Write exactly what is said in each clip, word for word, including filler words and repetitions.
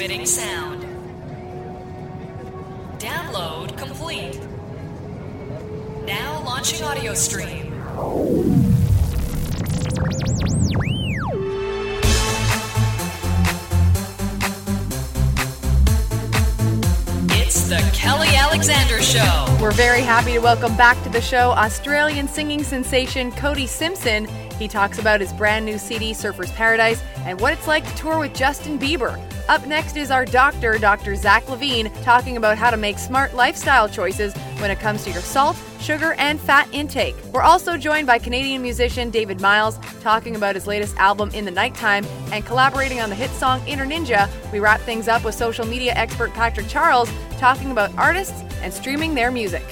transmitting sound. Download complete. Now launching audio stream. It's the Kelly Alexander Show. We're very happy to welcome back to the show Australian singing sensation Cody Simpson. He talks about his brand new C D, Surfer's Paradise, and what it's like to tour with Justin Bieber. Up next is our doctor, Doctor Zach Levine, talking about how to make smart lifestyle choices when it comes to your salt, sugar, and fat intake. We're also joined by Canadian musician David Miles, talking about his latest album, In the Nighttime, and collaborating on the hit song Inner Ninja. We wrap things up with social media expert Patrick Charles, talking about artists and streaming their music.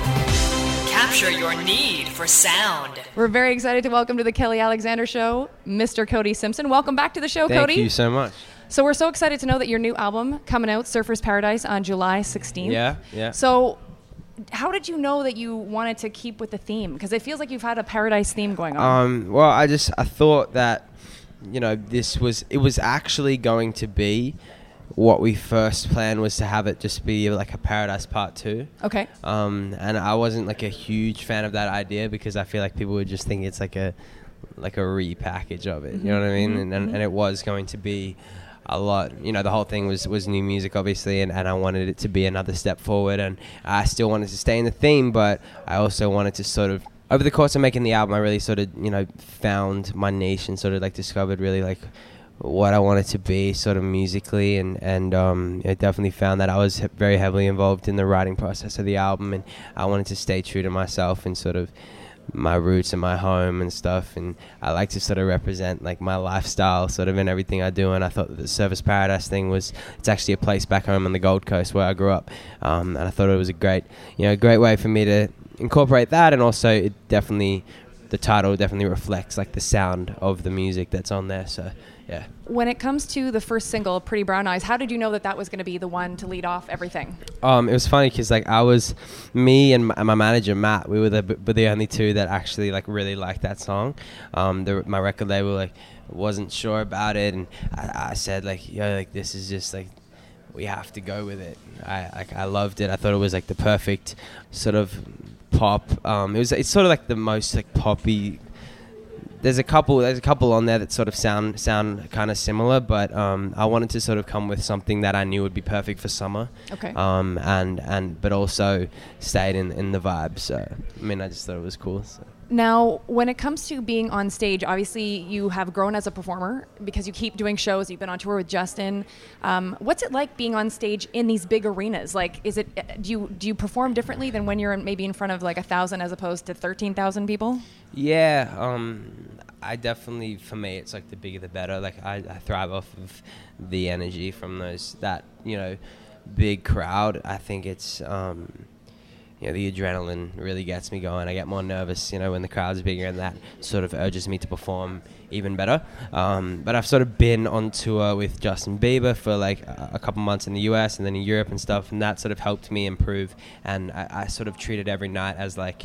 Capture your need for sound. We're very excited to welcome to the Kelly Alexander Show, Mister Cody Simpson. Welcome back to the show, Thank Cody. Thank you so much. So we're so excited to know that your new album coming out, Surfer's Paradise, on July sixteenth. Yeah, yeah. So how did you know that you wanted to keep with the theme? Because it feels like you've had a paradise theme going on. Um, well, I just, I thought that, you know, this was, it was actually going to be what we first planned was to have it just be like a Paradise Part two. Okay. Um, and I wasn't like a huge fan of that idea because I feel like people would just think it's like a, like a repackage of it. Mm-hmm. You know what I mean? Mm-hmm. And, and and it was going to be a lot, you know, the whole thing was, was new music, obviously, and, and I wanted it to be another step forward, and I still wanted to stay in the theme, but I also wanted to sort of, over the course of making the album, I really sort of, you know, found my niche and sort of like discovered really like what I wanted to be sort of musically, and, and um, I definitely found that I was he- very heavily involved in the writing process of the album, and I wanted to stay true to myself and sort of my roots and my home and stuff, and I like to sort of represent like my lifestyle sort of in everything I do, and I thought that the Surfer's Paradise thing was, it's actually a place back home on the Gold Coast where I grew up, um, and I thought it was a great, you know, great way for me to incorporate that, and also it definitely, the title definitely reflects like the sound of the music that's on there, so yeah. When it comes to the first single, Pretty Brown Eyes, how did you know that that was going to be the one to lead off everything? Um, it was funny because like I was, me and my, my manager Matt, we were the were the only two that actually like really liked that song. Um, the, my record label like wasn't sure about it, and I, I said like, yo, like this is just like, we have to go with it. I like I loved it. I thought it was like the perfect sort of pop. Um, it was it's sort of like the most like poppy. There's a couple. There's a couple on there that sort of sound sound kind of similar, but um, I wanted to sort of come with something that I knew would be perfect for summer. Okay. Um, and and but also stayed in in the vibe. So I mean, I just thought it was cool. So. Now, when it comes to being on stage, obviously you have grown as a performer because you keep doing shows. You've been on tour with Justin. Um, what's it like being on stage in these big arenas? Like, is it do you do you perform differently than when you're in, maybe in front of like a thousand as opposed to thirteen thousand people? Yeah, um, I definitely, for me, it's like the bigger the better. Like I, I thrive off of the energy from those that you know big crowd. I think it's. Um, You know, the adrenaline really gets me going. I get more nervous, you know, when the crowd's bigger, and that sort of urges me to perform even better. Um, but I've sort of been on tour with Justin Bieber for like a, a couple months in the U S and then in Europe and stuff, and that sort of helped me improve. And I, I sort of treated every night as like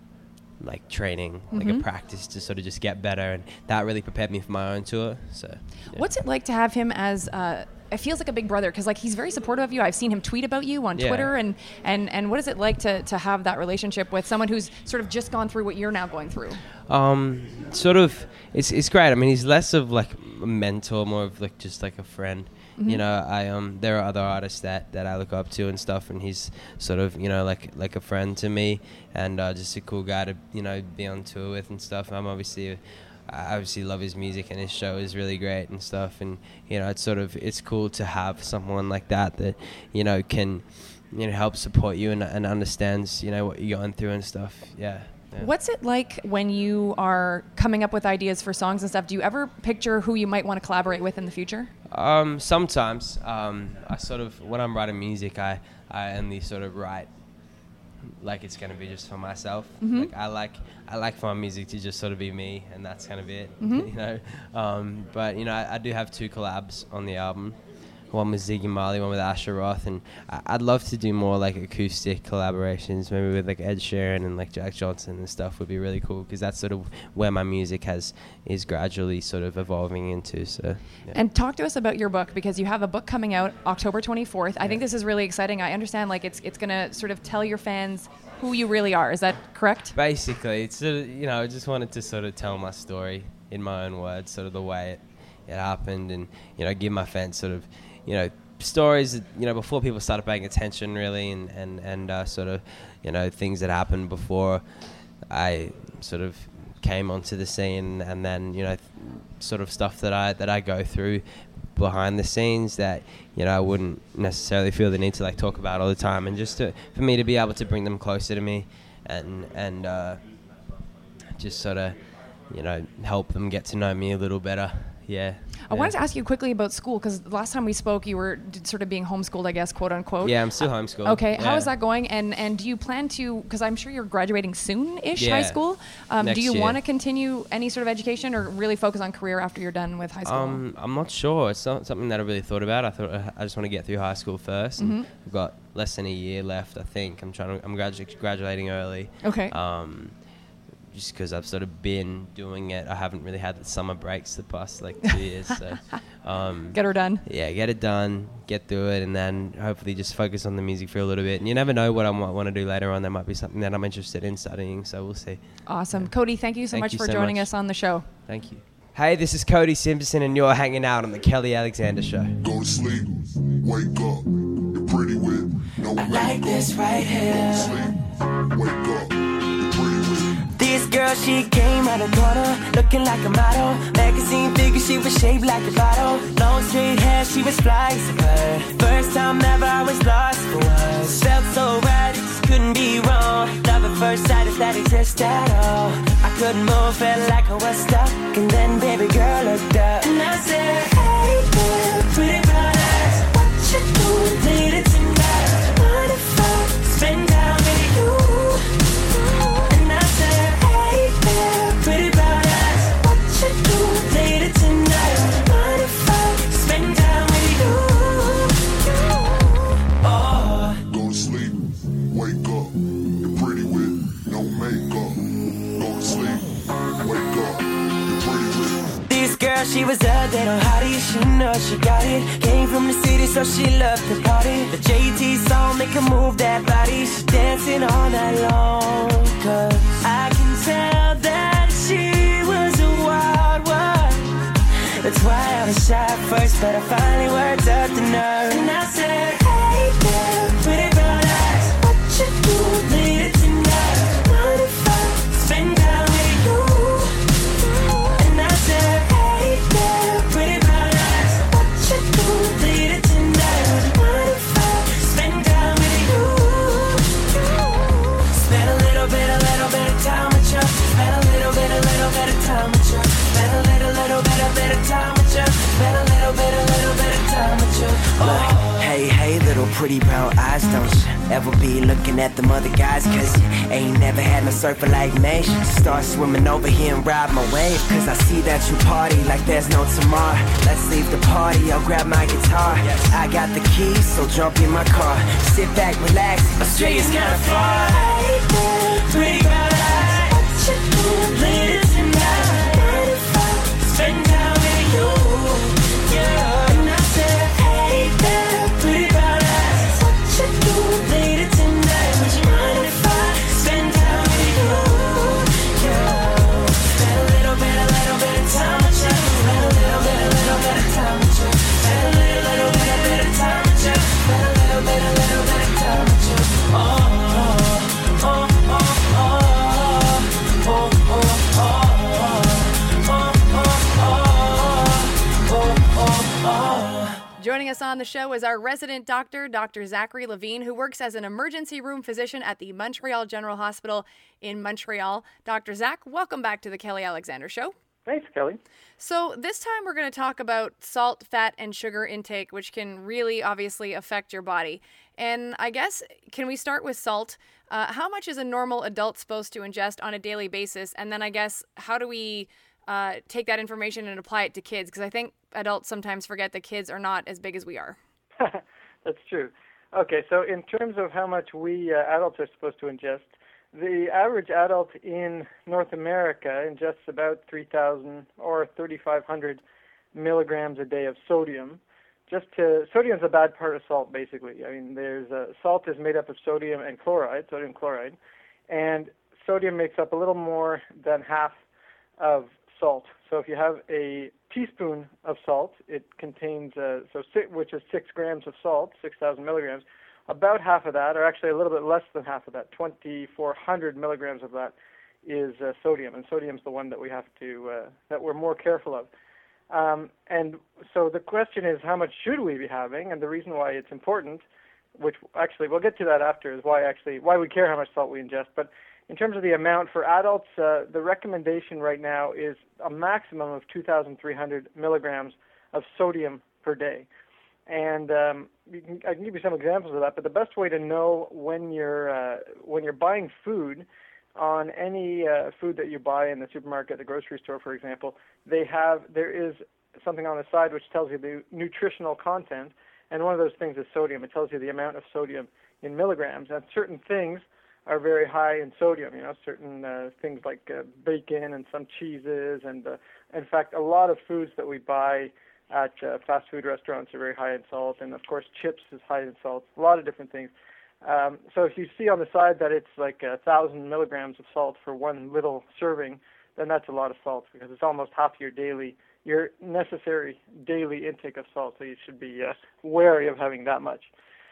like training, mm-hmm. like a practice to sort of just get better, and that really prepared me for my own tour. So, yeah. What's it like to have him as? Uh It feels like a big brother because like he's very supportive of you. I've seen him tweet about you on yeah. Twitter, and, and, and what is it like to, to have that relationship with someone who's sort of just gone through what you're now going through? Um, sort of, it's it's great. I mean, he's less of like a mentor, more of like just like a friend. Mm-hmm. You know, I um, there are other artists that, that I look up to and stuff, and he's sort of you know like like a friend to me, and uh, just a cool guy to you know be on tour with and stuff. I'm obviously. I obviously love his music, and his show is really great and stuff, and you know it's sort of it's cool to have someone like that that you know can you know help support you and, and understands you know what you're going through and stuff. Yeah, yeah. What's it like when you are coming up with ideas for songs and stuff? Do you ever picture who you might want to collaborate with in the future? Um, sometimes um, I sort of when I'm writing music, I I only sort of write like it's gonna be just for myself. Mm-hmm. Like I like I like for my music to just sort of be me, and that's kind of it. Mm-hmm. You know, um, but you know I, I do have two collabs on the album. one with Ziggy Marley, one with Asher Roth, and I- I'd love to do more like acoustic collaborations, maybe with like Ed Sheeran and like Jack Johnson and stuff would be really cool, because that's sort of where my music has is gradually sort of evolving into. So, yeah. And talk to us about your book, because you have a book coming out October twenty-fourth. I Yeah. think this is really exciting. I understand like it's it's going to sort of tell your fans who you really are. Is that correct? Basically, it's sort of, you know, I just wanted to sort of tell my story in my own words, sort of the way it, it happened, and, you know, give my fans sort of, you know, stories that, you know, before people started paying attention really, and, and, and uh, sort of, you know, things that happened before I sort of came onto the scene, and then, you know, th- sort of stuff that I, that I go through behind the scenes that, you know, I wouldn't necessarily feel the need to like talk about all the time, and just to, for me to be able to bring them closer to me, and and uh, just sort of, you know, help them get to know me a little better. Yeah. I wanted to ask you quickly about school, because last time we spoke, you were d- sort of being homeschooled, I guess, quote unquote. Yeah, I'm still homeschooled. Okay, yeah. how is that going? And and do you plan to, because I'm sure you're graduating soon-ish, Yeah. high school. Um, Next do you year. want to continue any sort of education, or really focus on career after you're done with high school? Um, I'm not sure. It's not something that I really thought about. I thought uh, I just want to get through high school first. Mm-hmm. And I've got less than a year left, I think. I'm trying to. I'm gradu- graduating early. Okay. Um, just because I've sort of been doing it. I haven't really had the summer breaks the past like two years. So, um, Get her done. yeah, get it done, get through it, and then hopefully just focus on the music for a little bit. And you never know what I might want to do later on. There might be something that I'm interested in studying. So we'll see. Awesome. Cody, thank you so Thank much you for so joining much. us on the show. Thank you. Hey, this is Cody Simpson, and you're hanging out on the Kelly Alexander Show. Go to sleep, wake up, you're pretty with no I like this right here. Go to sleep, wake up, you're pretty with This girl, she came out of corner, looking like a model. Magazine figure, she was shaped like a bottle. Long straight hair, she was fly as a bird. First time ever, I was lost for words. Felt so right, it just couldn't be wrong. Love at first sight, if that exists at all. I couldn't move, felt like I was stuck. And then baby girl looked up, and I said, hey girl, pretty brown eyes, what you doing later tonight? What if I spend time with you? And I said, hey there, pretty brown eyes, what you doing later tonight? What if I spend time with you? Oh, Go to sleep, wake up, you're pretty with no makeup. Go to sleep, wake up, you're pretty with this girl, she was a little hottie. She know she got it. Came from the city, so she loved to party. The J T song make her move that body. She dancing all night long. Cause I can tell that she was a wild one. That's why I was shy at first, but I finally worked up the nerve. And I said, hey girl, pretty brown eyes, what you do later tonight? What if I spend time with you? And I said, hey there, pretty brown eyes, what you do later tonight? What if I spend time with you? Spend a little bit, a little bit of time with you. Spend a little bit, a little bit of time with you. Spend a little, little bit, a bit of time with you. Spend a little bit, a little bit of time with you. Oh. Hey, hey, little pretty brown eyes, don't you ever be looking at them other guys? Cause you ain't never had no surfer like me. Start swimming over here and ride my wave. Cause I see that you party like there's no tomorrow. Let's leave the party, I'll grab my guitar. I got the keys, so jump in my car. Sit back, relax, Australia's kinda far. Hey there, pretty brown eyes, what you doing later tonight? What if I spend time with you? Yeah, and I said, hey there, pretty brown eyes, what you doing later tonight? Would you mind if I spend time with you? Yeah, spend a little bit, a little bit of time with you. Spend a little bit, a little bit of time with you. Spend a little, little bit, a bit of time with you. Spend a little bit, a little bit of time with you. Oh, oh, oh, oh, oh, oh, oh, oh. Joining us on the show is our resident doctor, Doctor Zachary Levine, who works as an emergency room physician at the Montreal General Hospital in Montreal. Doctor Zach, welcome back to the Kelly Alexander Show. Thanks, Kelly. So this time we're going to talk about salt, fat, and sugar intake, which can really obviously affect your body. And I guess, can we start with salt? Uh, how much is a normal adult supposed to ingest on a daily basis? And then I guess, how do we uh, take that information and apply it to kids? Because I think adults sometimes forget that kids are not as big as we are. That's true. Okay, so in terms of how much we uh, adults are supposed to ingest, the average adult in North America ingests about three thousand or thirty-five hundred milligrams a day of sodium. Just to, sodium is a bad part of salt, basically. I mean, there's uh, salt is made up of sodium and chloride, sodium chloride, and sodium makes up a little more than half of salt. So if you have a teaspoon of salt, it contains, uh, so si- which is six grams of salt, six thousand milligrams. About half of that, or actually a little bit less than half of that, twenty-four hundred milligrams of that, is uh, sodium, and sodium is the one that we have to, uh, that we're more careful of. Um, and so the question is, how much should we be having? And the reason why it's important, which actually we'll get to that after, is why actually why we care how much salt we ingest. But in terms of the amount for adults, uh, the recommendation right now is a maximum of two thousand three hundred milligrams of sodium per day. And um, you can, I can give you some examples of that. But the best way to know when you're uh, when you're buying food, on any uh, food that you buy in the supermarket, the grocery store, for example, they have there is something on the side which tells you the nutritional content, and one of those things is sodium. It tells you the amount of sodium in milligrams, and certain things are very high in sodium. You know, certain uh, things like uh, bacon and some cheeses, and uh, in fact, a lot of foods that we buy at uh, fast food restaurants are very high in salt, and of course, chips is high in salt. A lot of different things. Um, so if you see on the side that it's like a thousand milligrams of salt for one little serving, then that's a lot of salt because it's almost half your daily, your necessary daily intake of salt. So you should be uh, wary of having that much.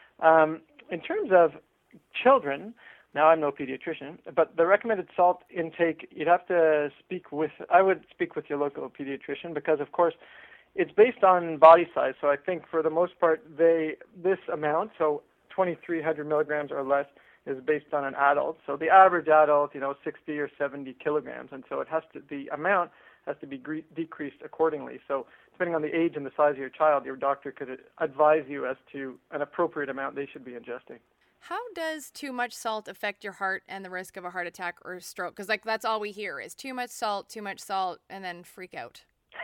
Um, in terms of children, now I'm no pediatrician, but the recommended salt intake, you'd have to speak with, I would speak with your local pediatrician because, of course, it's based on body size. So I think for the most part, they this amount, so twenty-three hundred milligrams or less, is based on an adult. So the average adult, you know, sixty or seventy kilograms, and so it has to the amount has to be gre- decreased accordingly. So depending on the age and the size of your child, your doctor could advise you as to an appropriate amount they should be ingesting. How does too much salt affect your heart and the risk of a heart attack or stroke? Because like that's all we hear is too much salt, too much salt, and then freak out.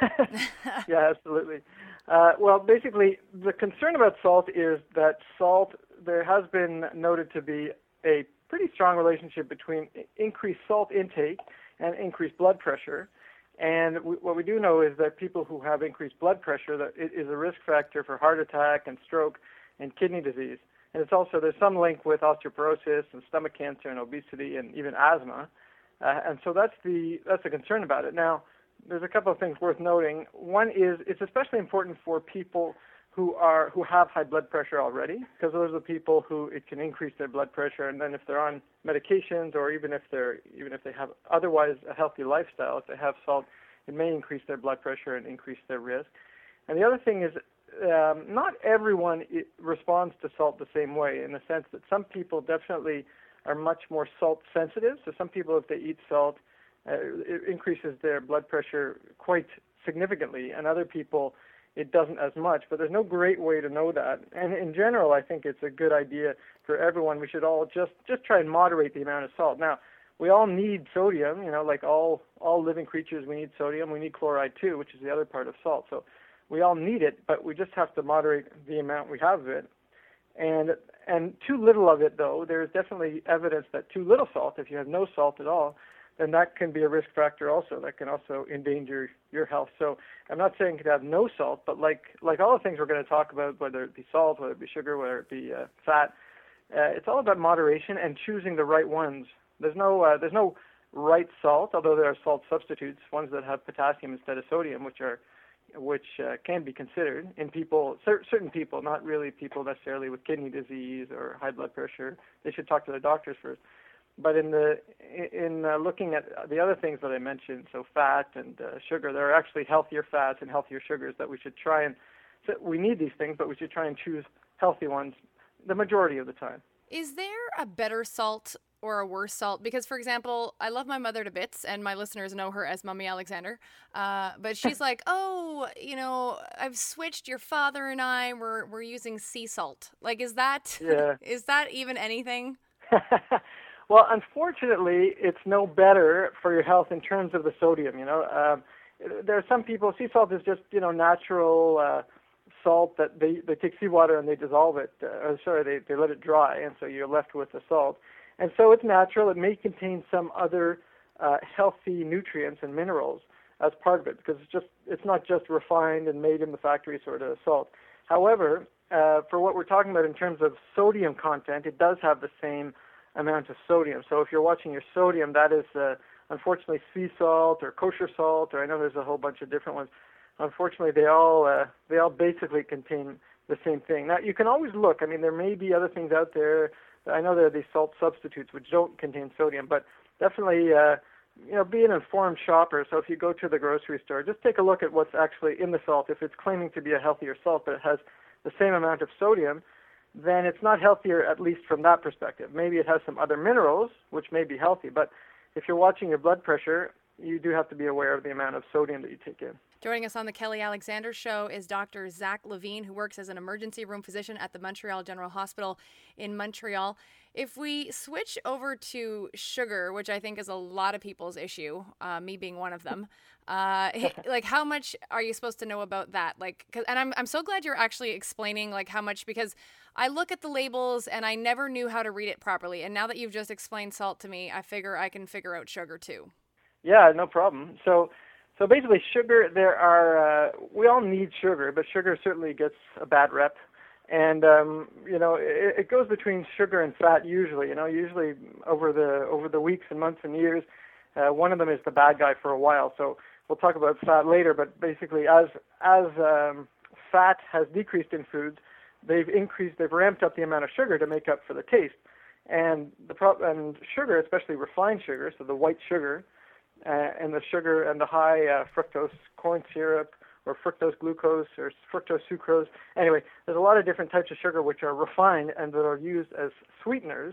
Yeah, absolutely. Uh, well, basically, the concern about salt is that salt, there has been noted to be a pretty strong relationship between increased salt intake and increased blood pressure. And we, what we do know is that people who have increased blood pressure, that it is a risk factor for heart attack and stroke and kidney disease. And it's also, there's some link with osteoporosis and stomach cancer and obesity and even asthma. Uh, and so that's the that's the concern about it. Now, there's a couple of things worth noting. One is it's especially important for people who are who have high blood pressure already, because those are the people who it can increase their blood pressure, and then if they're on medications or even if they're even if they have otherwise a healthy lifestyle, if they have salt, it may increase their blood pressure and increase their risk. And the other thing is um, not everyone I- responds to salt the same way, in the sense that some people definitely are much more salt sensitive. So some people, if they eat salt, uh, it increases their blood pressure quite significantly, and other people it doesn't as much, but there's no great way to know that. And in general, I think it's a good idea for everyone. We should all just, just try and moderate the amount of salt. Now, we all need sodium, you know, like all, all living creatures, we need sodium. We need chloride too, which is the other part of salt. So we all need it, but we just have to moderate the amount we have of it. And, and too little of it, though, there's definitely evidence that too little salt, if you have no salt at all, then that can be a risk factor also. That can also endanger your health. So I'm not saying to have no salt, but like like all the things we're going to talk about, whether it be salt, whether it be sugar, whether it be uh, fat, uh, it's all about moderation and choosing the right ones. There's no uh, there's no right salt, although there are salt substitutes, ones that have potassium instead of sodium, which are which uh, can be considered in people, cer- certain people, not really people necessarily with kidney disease or high blood pressure. They should talk to their doctors first. But in the in uh, looking at the other things that I mentioned, so fat and uh, sugar, there are actually healthier fats and healthier sugars that we should try and. So we need these things, but we should try and choose healthy ones the majority of the time. Is there a better salt or a worse salt? Because, for example, I love my mother to bits, and my listeners know her as Mummy Alexander. Uh, but she's like, oh, you know, I've switched. Your father and I we're we're using sea salt. Like, is that yeah. is that even anything? Well, unfortunately, it's no better for your health in terms of the sodium. You know, um, there are some people. Sea salt is just you know natural uh, salt that they, they take seawater and they dissolve it, uh, or sorry, they, they let it dry, and so you're left with the salt. And so it's natural. It may contain some other uh, healthy nutrients and minerals as part of it, because it's just it's not just refined and made in the factory sort of salt. However, uh, for what we're talking about in terms of sodium content, it does have the same amount of sodium. So if you're watching your sodium, that is uh, unfortunately sea salt or kosher salt, or I know there's a whole bunch of different ones. Unfortunately, they all uh, they all basically contain the same thing. Now, you can always look. I mean, there may be other things out there. I know there are these salt substitutes which don't contain sodium, but definitely, uh, you know, be an informed shopper. So if you go to the grocery store, just take a look at what's actually in the salt. If it's claiming to be a healthier salt, but it has the same amount of sodium, then it's not healthier, at least from that perspective. Maybe it has some other minerals, which may be healthy, but if you're watching your blood pressure, you do have to be aware of the amount of sodium that you take in. Joining us on the Kelly Alexander Show is Doctor Zach Levine, who works as an emergency room physician at the Montreal General Hospital in Montreal. If we switch over to sugar, which I think is a lot of people's issue, uh, me being one of them, uh, like how much are you supposed to know about that? Like, cause, and I'm I'm so glad you're actually explaining like how much, because I look at the labels and I never knew how to read it properly. And now that you've just explained salt to me, I figure I can figure out sugar too. Yeah, no problem. So. So basically, sugar, there are, uh, we all need sugar, but sugar certainly gets a bad rep. And, um, you know, it, it goes between sugar and fat usually. You know, usually over the over the weeks and months and years, uh, one of them is the bad guy for a while. So we'll talk about fat later, but basically as as um, fat has decreased in foods, they've increased, they've ramped up the amount of sugar to make up for the taste. And the pro- and sugar, especially refined sugar, so the white sugar, Uh, and the sugar and the high uh, fructose corn syrup or fructose glucose or fructose sucrose. Anyway, there's a lot of different types of sugar which are refined and that are used as sweeteners.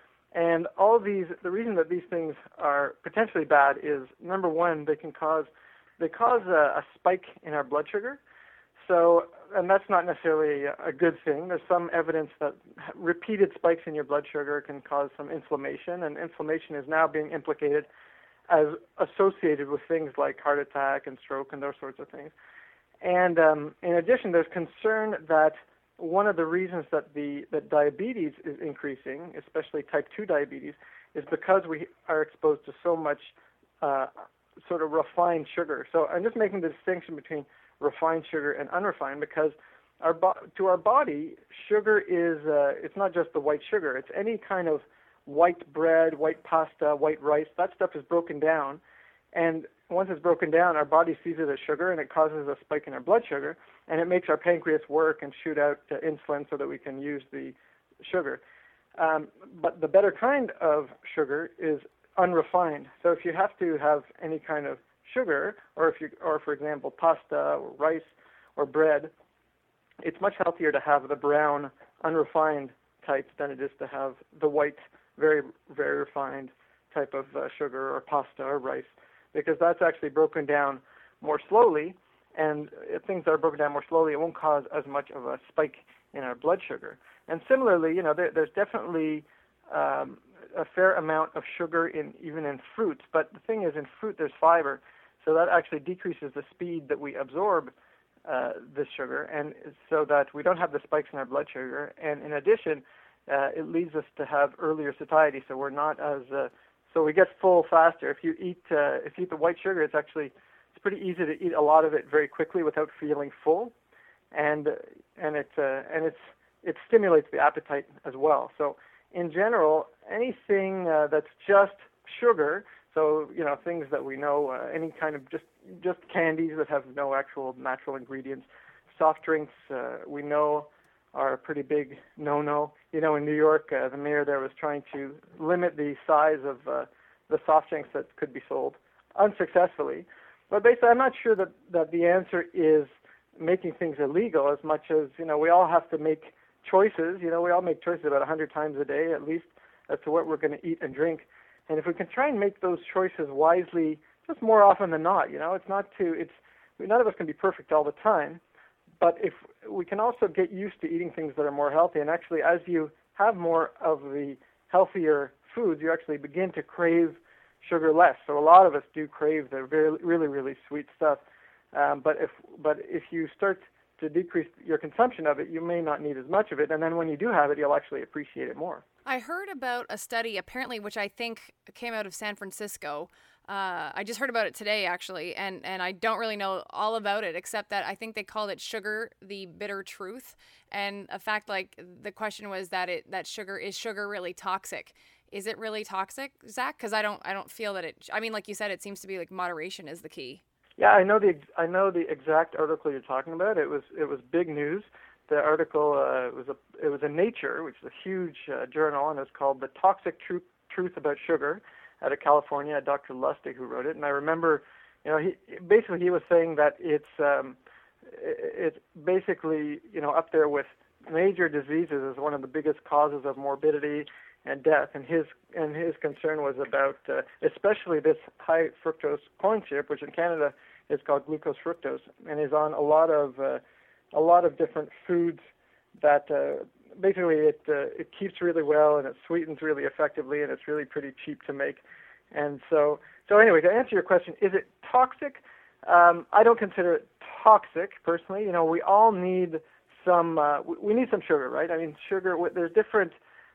And all these, the reason that these things are potentially bad is, number one, they can cause, they cause a, a spike in our blood sugar. So, and that's not necessarily a good thing. There's some evidence that repeated spikes in your blood sugar can cause some inflammation, and inflammation is now being implicated as associated with things like heart attack and stroke and those sorts of things. And um, in addition, there's concern that one of the reasons that the that diabetes is increasing, especially type two diabetes, is because we are exposed to so much uh, sort of refined sugar. So I'm just making the distinction between refined sugar and unrefined, because our bo- to our body, sugar is uh, it's not just the white sugar. It's any kind of white bread, white pasta, white rice. That stuff is broken down, and once it's broken down, our body sees it as sugar, and it causes a spike in our blood sugar, and it makes our pancreas work and shoot out uh, insulin so that we can use the sugar. Um, but the better kind of sugar is unrefined. So if you have to have any kind of sugar, or if you, or for example, pasta or rice or bread, it's much healthier to have the brown, unrefined type than it is to have the white, very, very refined type of uh, sugar or pasta or rice, because that's actually broken down more slowly, and if things are broken down more slowly, it won't cause as much of a spike in our blood sugar. And similarly, you know, there, there's definitely um, a fair amount of sugar in even in fruits, but the thing is, in fruit there's fiber, so that actually decreases the speed that we absorb uh, this sugar, and so that we don't have the spikes in our blood sugar. And in addition, Uh, it leads us to have earlier satiety, so we're not as uh, so we get full faster. If you eat uh, if you eat the white sugar, it's actually it's pretty easy to eat a lot of it very quickly without feeling full, and uh, and it uh, and it's it stimulates the appetite as well. So in general, anything uh, that's just sugar, so you know things that we know, uh, any kind of just just candies that have no actual natural ingredients, soft drinks, uh, we know are a pretty big no-no. You know, in New York, uh, the mayor there was trying to limit the size of uh, the soft drinks that could be sold, unsuccessfully. But basically, I'm not sure that, that the answer is making things illegal as much as, you know, we all have to make choices. You know, we all make choices about one hundred times a day, at least, as to what we're going to eat and drink. And if we can try and make those choices wisely, just more often than not, you know, it's not too, it's, none of us can be perfect all the time. But if we can also get used to eating things that are more healthy, and actually as you have more of the healthier foods, you actually begin to crave sugar less. So a lot of us do crave the very, really, really sweet stuff. Um, but if but if you start to decrease your consumption of it, you may not need as much of it. And then when you do have it, you'll actually appreciate it more. I heard about a study, apparently, which I think came out of San Francisco. Uh, I just heard about it today, actually, and, and I don't really know all about it, except that I think they called it Sugar, the Bitter Truth. And a fact, like, the question was that it that sugar, is sugar really toxic? Is it really toxic, Zach? Because I don't, I don't feel that it, I mean, like you said, it seems to be like moderation is the key. Yeah, I know the I know the exact article you're talking about. It was it was big news. The article uh, was a it was in Nature, which is a huge uh, journal, and it's called "The Toxic Truth Truth About Sugar," out of California. Doctor Lustig who wrote it, and I remember, you know, he basically he was saying that it's um, it's basically you know up there with major diseases as one of the biggest causes of morbidity and death, and his and his concern was about uh, especially this high fructose corn syrup, which in Canada is called glucose fructose, and is on a lot of uh, a lot of different foods that uh, basically it uh, it keeps really well and it sweetens really effectively, and it's really pretty cheap to make. And so so anyway, to answer your question, is it toxic? Um, I don't consider it toxic personally. You know, we all need some uh, we need some sugar, right? I mean, sugar. There's different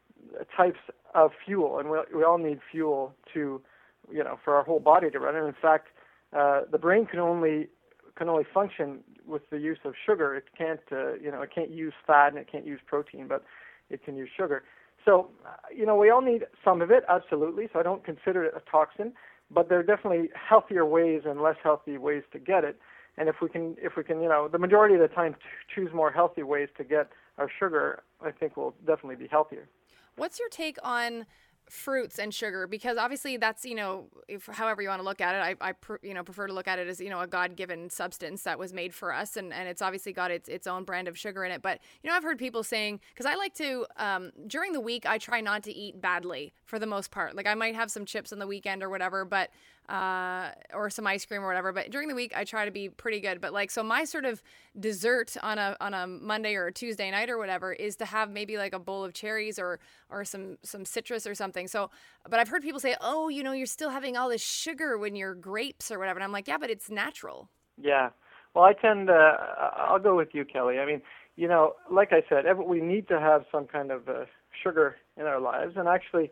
types of fuel, and we we all need fuel to, you know, for our whole body to run. And in fact, uh, the brain can only can only function with the use of sugar. It can't, uh, you know, it can't use fat and it can't use protein, but it can use sugar. So, uh, you know, we all need some of it, absolutely. So I don't consider it a toxin, but there are definitely healthier ways and less healthy ways to get it. And if we can, if we can, you know, the majority of the time choose more healthy ways to get our sugar, I think we'll definitely be healthier. What's your take on fruits and sugar? Because obviously that's, you know, if, however you want to look at it, I, I pr- you know, prefer to look at it as, you know, a God-given substance that was made for us. And, and it's obviously got its, its own brand of sugar in it. But, you know, I've heard people saying, because I like to, um, during the week, I try not to eat badly for the most part. Like I might have some chips on the weekend or whatever, but uh, or some ice cream or whatever. But during the week, I try to be pretty good. But like, so my sort of dessert on a on a Monday or a Tuesday night or whatever is to have maybe like a bowl of cherries or or some some citrus or something. So, but I've heard people say, oh, you know, you're still having all this sugar when you're grapes or whatever. And I'm like, yeah, but it's natural. Yeah. Well, I tend to, I'll go with you, Kelly. I mean, you know, like I said, every, we need to have some kind of uh, sugar in our lives. And actually,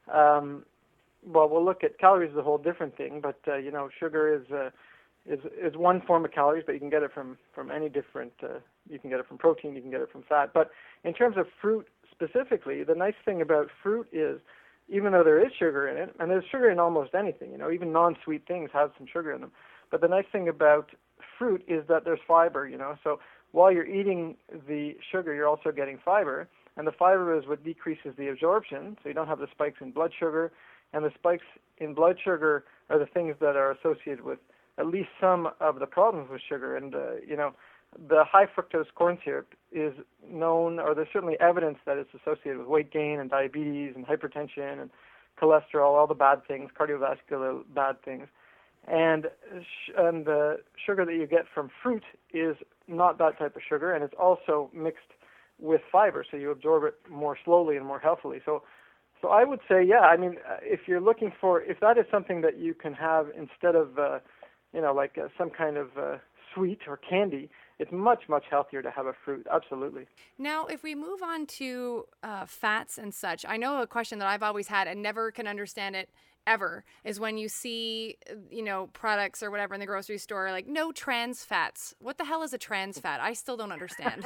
um, well, we'll look at calories is a whole different thing, but, uh, you know, sugar is, uh, is is one form of calories, but you can get it from, from any different, uh, you can get it from protein, you can get it from fat. But in terms of fruit specifically, the nice thing about fruit is, even though there is sugar in it, and there's sugar in almost anything, you know, even non-sweet things have some sugar in them. But the nice thing about fruit is that there's fiber, you know, so while you're eating the sugar, you're also getting fiber, and the fiber is what decreases the absorption, so you don't have the spikes in blood sugar, and the spikes in blood sugar are the things that are associated with at least some of the problems with sugar. And, uh, you know, the high fructose corn syrup is known, or there's certainly evidence that it's associated with weight gain and diabetes and hypertension and cholesterol, all the bad things, cardiovascular bad things. And, sh- and the sugar that you get from fruit is not that type of sugar, and it's also mixed with fiber, so you absorb it more slowly and more healthily. So So I would say, yeah, I mean, if you're looking for, if that is something that you can have instead of, uh, you know, like uh, some kind of uh, sweet or candy, it's much, much healthier to have a fruit, absolutely. Now, if we move on to uh, fats and such, I know a question that I've always had and never can understand it ever is when you see, you know, products or whatever in the grocery store, like no trans fats. What the hell is a trans fat? I still don't understand.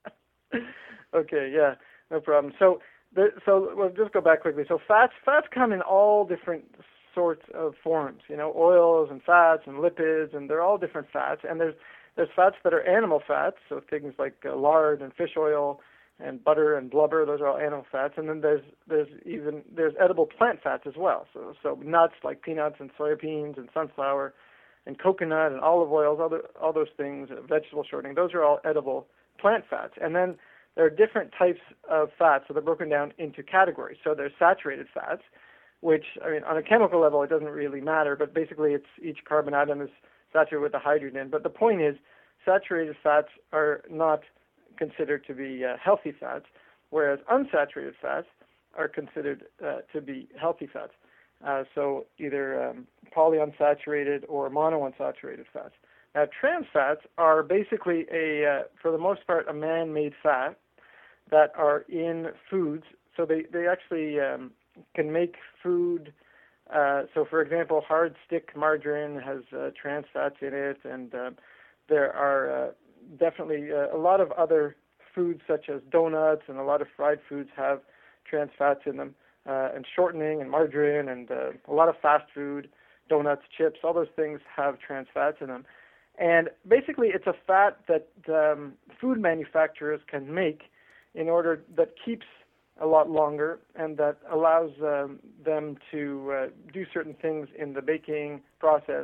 Okay, yeah, no problem. So, the, so we'll just go back quickly. So fats, fats come in all different sorts of forms, you know, oils and fats and lipids, and they're all different fats. And there's there's fats that are animal fats, so things like uh, lard and fish oil and butter and blubber, those are all animal fats. And then there's there's even there's edible plant fats as well. So so nuts like peanuts and soybeans and sunflower and coconut and olive oils, all, the, all those things, uh, vegetable shortening, those are all edible plant fats. And then there are different types of fats, so they're broken down into categories. So there's saturated fats, which, I mean, on a chemical level, it doesn't really matter, but basically it's each carbon atom is saturated with a hydrogen. But the point is, saturated fats are not considered to be uh, healthy fats, whereas unsaturated fats are considered uh, to be healthy fats. Uh, so either um, polyunsaturated or monounsaturated fats. Now, trans fats are basically a, uh, for the most part, a man-made fat that are in foods. So they, they actually um, can make food. Uh, so, for example, hard stick margarine has uh, trans fats in it, and uh, there are uh, definitely uh, a lot of other foods such as donuts and a lot of fried foods have trans fats in them, uh, and shortening and margarine and uh, a lot of fast food, donuts, chips, all those things have trans fats in them. And basically, it's a fat that um, food manufacturers can make in order that keeps a lot longer and that allows um, them to uh, do certain things in the baking process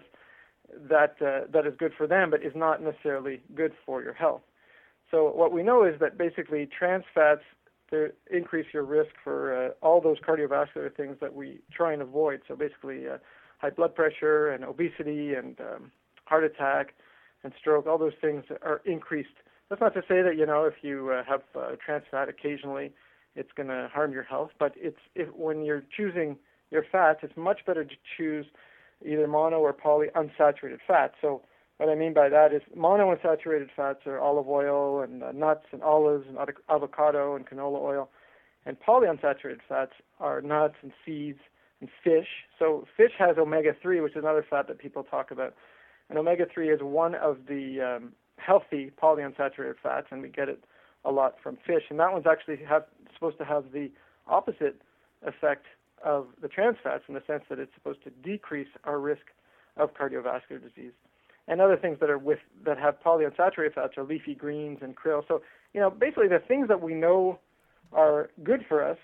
that uh, that is good for them, but is not necessarily good for your health. So what we know is that basically trans fats they increase your risk for uh, all those cardiovascular things that we try and avoid. So basically, uh, high blood pressure and obesity and um, heart attack and stroke, all those things are increased. That's not to say that, you know, if you uh, have uh, trans fat occasionally, it's going to harm your health. But it's if, when you're choosing your fats, it's much better to choose either mono or polyunsaturated fats. So what I mean by that is monounsaturated fats are olive oil and uh, nuts and olives and avocado and canola oil. And polyunsaturated fats are nuts and seeds and fish. So fish has omega three, which is another fat that people talk about. And omega three is one of the um, healthy polyunsaturated fats, and we get it a lot from fish. And that one's actually have, supposed to have the opposite effect of the trans fats in the sense that it's supposed to decrease our risk of cardiovascular disease. And other things that are with that have polyunsaturated fats are leafy greens and krill. So, you know, basically the things that we know are good for us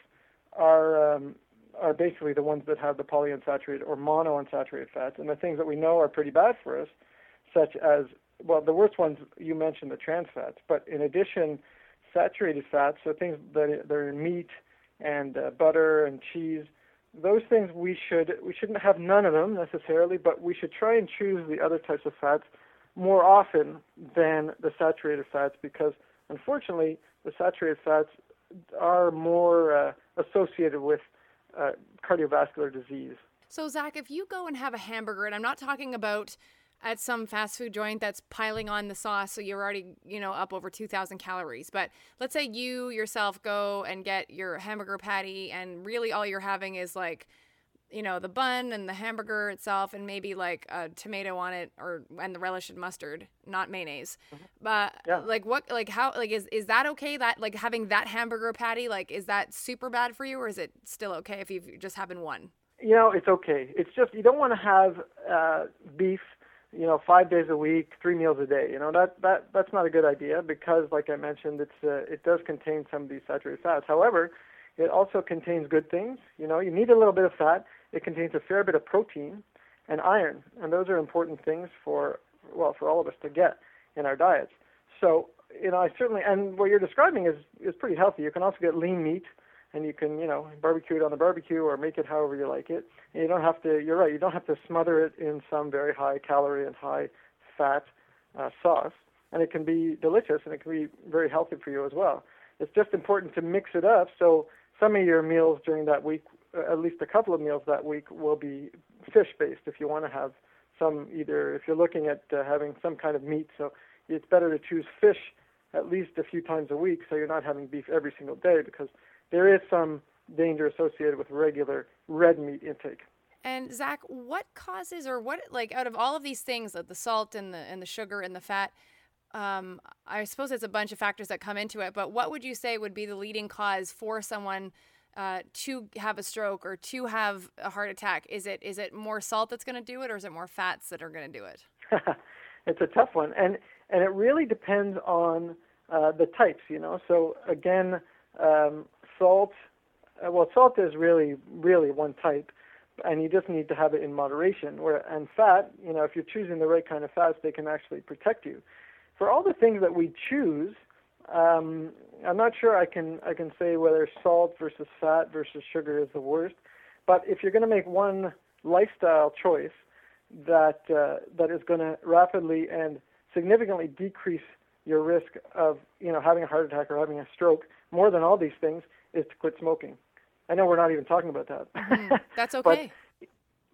are um, are basically the ones that have the polyunsaturated or monounsaturated fats, and the things that we know are pretty bad for us, such as, well, the worst ones you mentioned, the trans fats, but in addition, saturated fats, so things that are in meat and uh, butter and cheese, those things we should we shouldn't have none of them necessarily, but we should try and choose the other types of fats more often than the saturated fats, because unfortunately the saturated fats are more uh, associated with uh, cardiovascular disease. So Zach, if you go and have a hamburger, and I'm not talking about at some fast food joint that's piling on the sauce, so you're already, you know, up over two thousand calories. But let's say you yourself go and get your hamburger patty, and really all you're having is like, you know, the bun and the hamburger itself, and maybe like a tomato on it, or and the relish and mustard, not mayonnaise. Mm-hmm. But yeah. like what, like how, like is is that okay? That like having that hamburger patty, like is that super bad for you, or is it still okay if you've just having one? You know, it's okay. It's just you don't want to have uh, beef, you know, five days a week, three meals a day. You know, that, that that's not a good idea because, like I mentioned, it's uh, it does contain some of these saturated fats. However, it also contains good things. You know, you need a little bit of fat. It contains a fair bit of protein and iron, and those are important things for, well, for all of us to get in our diets. So, you know, I certainly, and what you're describing is, is pretty healthy. You can also get lean meat, and you can, you know, barbecue it on the barbecue or make it however you like it. And you don't have to, you're right, you don't have to smother it in some very high calorie and high fat uh, sauce. And it can be delicious, and it can be very healthy for you as well. It's just important to mix it up. So some of your meals during that week, at least a couple of meals that week, will be fish-based if you want to have some, either if you're looking at uh, having some kind of meat. So it's better to choose fish at least a few times a week so you're not having beef every single day, because there is some danger associated with regular red meat intake. And Zach, what causes, or what, like, out of all of these things, like the salt and the and the sugar and the fat, um, I suppose it's a bunch of factors that come into it, but what would you say would be the leading cause for someone uh, to have a stroke or to have a heart attack? Is it is it more salt that's going to do it, or is it more fats that are going to do it? It's a tough one, and and it really depends on uh, the types, you know. So again, um, salt, uh, well, salt is really really one type, and you just need to have it in moderation. Where and fat, you know, if you're choosing the right kind of fats, they can actually protect you. For all the things that we choose, um, I'm not sure I can I can say whether salt versus fat versus sugar is the worst. But if you're going to make one lifestyle choice that uh, that is going to rapidly and significantly decrease your risk of, you know, having a heart attack or having a stroke more than all these things, is to quit smoking. I know we're not even talking about that. Mm-hmm. That's okay. But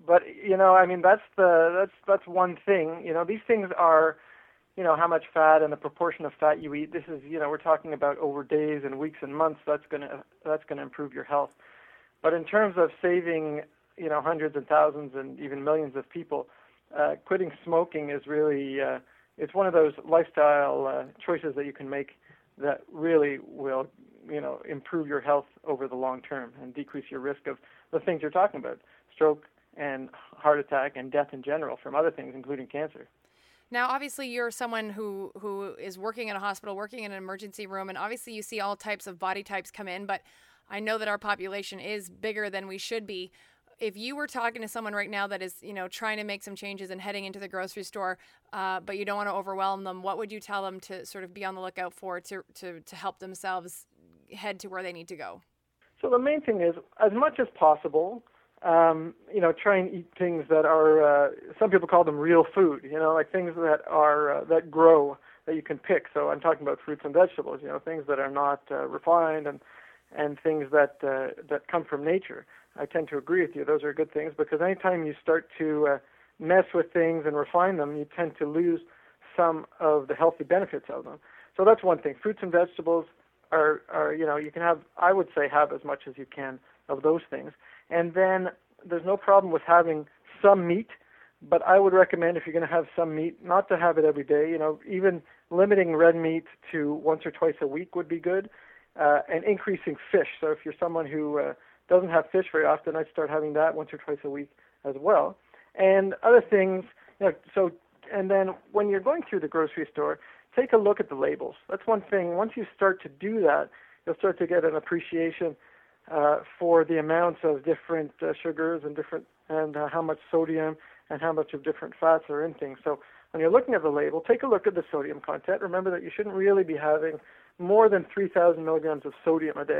But, you know, I mean, that's the that's that's one thing. You know, these things are, you know, how much fat and the proportion of fat you eat. This is, you know, we're talking about over days and weeks and months. That's gonna that's gonna improve your health. But in terms of saving, you know, hundreds and thousands and even millions of people, uh, quitting smoking is really uh, it's one of those lifestyle uh, choices that you can make that really will, you know, improve your health over the long term and decrease your risk of the things you're talking about, stroke and heart attack and death in general from other things, including cancer. Now, obviously, you're someone who, who is working in a hospital, working in an emergency room, and obviously you see all types of body types come in, but I know that our population is bigger than we should be. If you were talking to someone right now that is, you know, trying to make some changes and heading into the grocery store, uh, but you don't want to overwhelm them, what would you tell them to sort of be on the lookout for to, to, to help themselves head to where they need to go? So the main thing is, as much as possible, um, you know, try and eat things that are, uh, some people call them real food, you know, like things that are, uh, that grow, that you can pick. So I'm talking about fruits and vegetables, you know, things that are not uh, refined and, and things that, uh, that come from nature. I tend to agree with you. Those are good things because anytime you start to uh, mess with things and refine them, you tend to lose some of the healthy benefits of them. So that's one thing. Fruits and vegetables are, are, you know, you can have, I would say, have as much as you can of those things. And then there's no problem with having some meat, but I would recommend if you're going to have some meat, not to have it every day. You know, even limiting red meat to once or twice a week would be good, uh, and increasing fish. So if you're someone who uh, doesn't have fish very often, I'd start having that once or twice a week as well. And other things, you know, so, and then when you're going through the grocery store, take a look at the labels. That's one thing. Once you start to do that, you'll start to get an appreciation uh, for the amounts of different uh, sugars and different, and uh, how much sodium and how much of different fats are in things. So when you're looking at the label, take a look at the sodium content. Remember that you shouldn't really be having more than three thousand milligrams of sodium a day.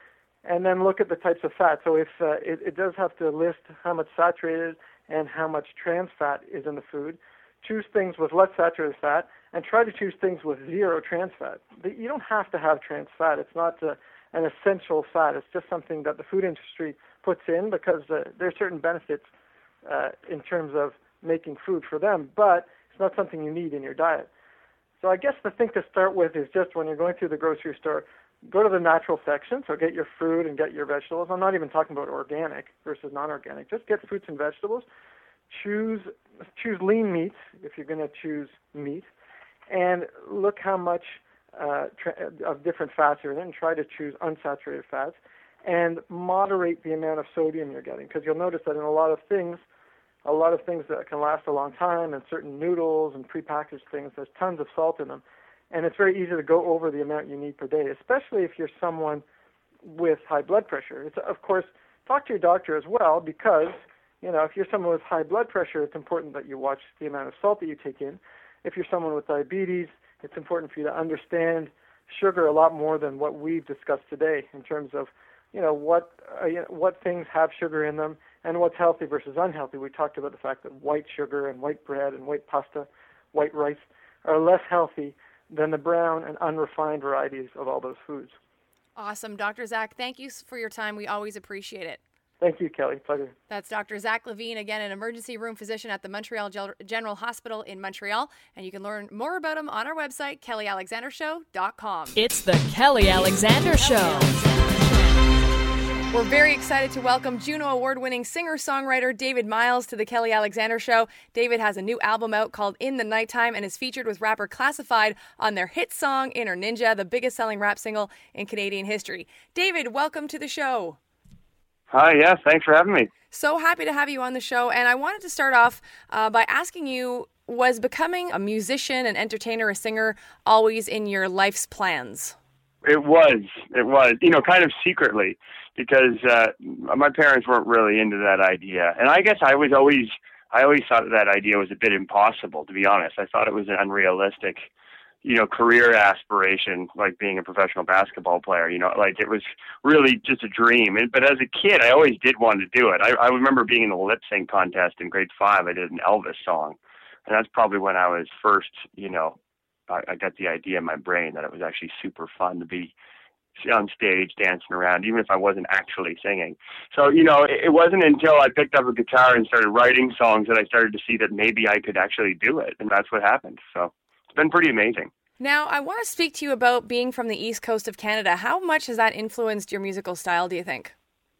And then look at the types of fat. So if uh, it, it does have to list how much saturated and how much trans fat is in the food, choose things with less saturated fat and try to choose things with zero trans fat. You don't have to have trans fat. It's not uh, an essential fat. It's just something that the food industry puts in because uh, there are certain benefits uh, in terms of making food for them, but it's not something you need in your diet. So I guess the thing to start with is just when you're going through the grocery store, go to the natural section, so get your fruit and get your vegetables. I'm not even talking about organic versus non-organic. Just get fruits and vegetables. Choose choose lean meats if you're going to choose meat, and look how much uh, tra- of different fats are in it, and try to choose unsaturated fats, and moderate the amount of sodium you're getting, because you'll notice that in a lot of things, a lot of things that can last a long time, and certain noodles and prepackaged things, there's tons of salt in them. And it's very easy to go over the amount you need per day, especially if you're someone with high blood pressure. It's, of course, talk to your doctor as well because, you know, if you're someone with high blood pressure, it's important that you watch the amount of salt that you take in. If you're someone with diabetes, it's important for you to understand sugar a lot more than what we've discussed today in terms of, you know, what uh, you know, what things have sugar in them and what's healthy versus unhealthy. We talked about the fact that white sugar and white bread and white pasta, white rice are less healthy than the brown and unrefined varieties of all those foods. Awesome. Doctor Zach, thank you for your time. We always appreciate it. Thank you, Kelly. Pleasure. That's Doctor Zach Levine, again, an emergency room physician at the Montreal General Hospital in Montreal. And you can learn more about him on our website, kelly alexander show dot com. It's the Kelly Alexander Show. We're very excited to welcome Juno Award-winning singer-songwriter David Miles to the Kelly Alexander Show. David has a new album out called In the Nighttime and is featured with rapper Classified on their hit song Inner Ninja, the biggest-selling rap single in Canadian history. David, welcome to the show. Hi, yes, thanks for having me. So happy to have you on the show, and I wanted to start off uh, by asking you, was becoming a musician, an entertainer, a singer always in your life's plans? It was. It was, you know, kind of secretly, because uh, my parents weren't really into that idea. And I guess I was always, I always thought that idea was a bit impossible, to be honest. I thought it was an unrealistic, you know, career aspiration, like being a professional basketball player, you know, like it was really just a dream. And, but as a kid, I always did want to do it. I, I remember being in the lip sync contest in grade five. I did an Elvis song. And that's probably when I was first, you know, I got the idea in my brain that it was actually super fun to be on stage dancing around, even if I wasn't actually singing. So, you know, it, it wasn't until I picked up a guitar and started writing songs that I started to see that maybe I could actually do it. And that's what happened. So it's been pretty amazing. Now, I want to speak to you about being from the East Coast of Canada. How much has that influenced your musical style, do you think?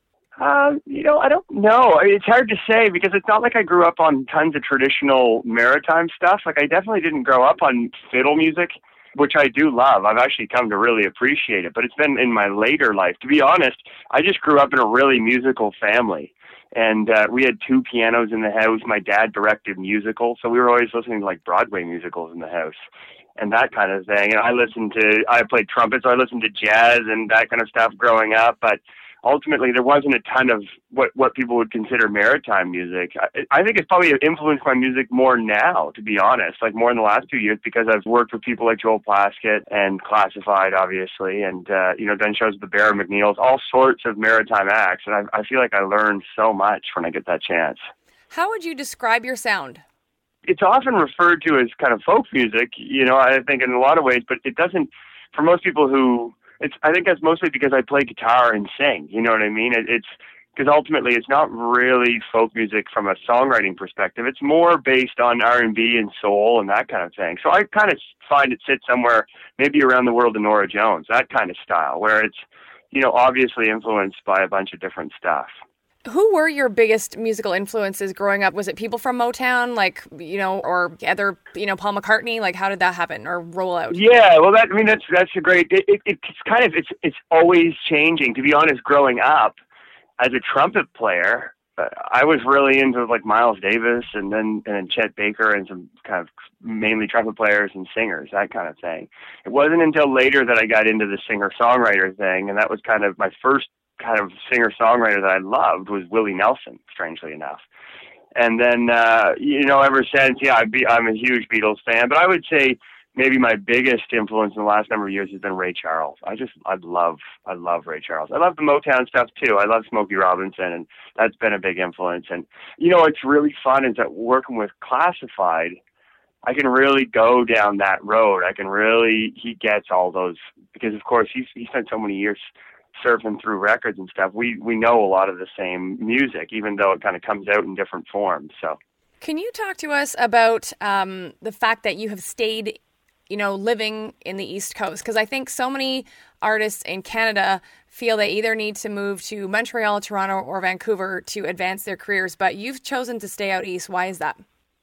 Uh, you know, I don't know. I mean, it's hard to say because it's not like I grew up on tons of traditional maritime stuff. Like, I definitely didn't grow up on fiddle music, which I do love. I've actually come to really appreciate it, but it's been in my later life. To be honest, I just grew up in a really musical family. And uh, we had two pianos in the house. My dad directed musicals, so we were always listening to, like, Broadway musicals in the house and that kind of thing. And I listened to, I played trumpet, so I listened to jazz and that kind of stuff growing up. But ultimately, there wasn't a ton of what, what people would consider maritime music. I, I think it's probably influenced my music more now, to be honest, like more in the last two years, because I've worked with people like Joel Plaskett and Classified, obviously, and, uh, you know, done shows with the Bear McNeils, all sorts of maritime acts. And I, I feel like I learned so much when I get that chance. How would you describe your sound? It's often referred to as kind of folk music, you know, I think in a lot of ways, but it doesn't, for most people who, It's. I think that's mostly because I play guitar and sing. You know what I mean? It, it's because ultimately it's not really folk music from a songwriting perspective. It's more based on R and B and soul and that kind of thing. So I kind of find it sits somewhere maybe around the world of Norah Jones, that kind of style, where it's, you know, obviously influenced by a bunch of different stuff. Who were your biggest musical influences growing up? Was it people from Motown, like, you know, or other, you know, Paul McCartney? Like, how did that happen or roll out? Yeah, well, that I mean, that's that's a great. It, it, it's kind of it's it's always changing. To be honest, growing up as a trumpet player, uh, I was really into like Miles Davis and then and then Chet Baker and some kind of mainly trumpet players and singers, that kind of thing. It wasn't until later that I got into the singer-songwriter thing, and that was kind of my first kind of singer-songwriter that I loved was Willie Nelson, strangely enough. And then, uh, you know, ever since, yeah, I'd be, I'm a huge Beatles fan, but I would say maybe my biggest influence in the last number of years has been Ray Charles. I just, I love, I love Ray Charles. I love the Motown stuff too. I love Smokey Robinson, and that's been a big influence. And, you know, what's really fun is that working with Classified, I can really go down that road. I can really, he gets all those, because of course he's, he spent so many years surfing through records and stuff. We we know a lot of the same music, even though it kind of comes out in different forms. So, can you talk to us about um, the fact that you have stayed, you know, living in the East Coast? Because I think so many artists in Canada feel they either need to move to Montreal, Toronto, or Vancouver to advance their careers, but you've chosen to stay out east. Why is that?